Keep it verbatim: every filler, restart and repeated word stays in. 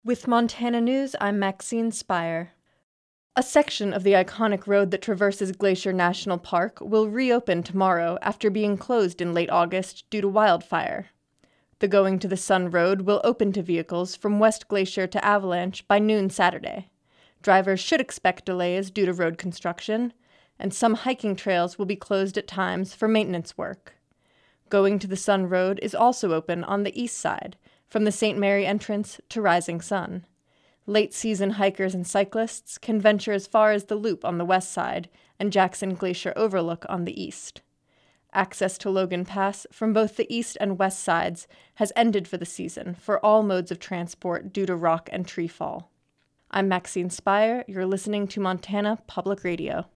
With Montana News, I'm Maxine Spire. A section of the iconic road that traverses Glacier National Park will reopen tomorrow after being closed in late August due to wildfire. The Going to the Sun Road will open to vehicles from West Glacier to Avalanche by noon Saturday. Drivers should expect delays due to road construction, and some hiking trails will be closed at times for maintenance work. Going to the Sun Road is also open on the east side, from the Saint Mary entrance to Rising Sun. Late-season hikers and cyclists can venture as far as the Loop on the west side and Jackson Glacier Overlook on the east. Access to Logan Pass from both the east and west sides has ended for the season for all modes of transport due to rock and tree fall. I'm Maxine Spire. You're listening to Montana Public Radio.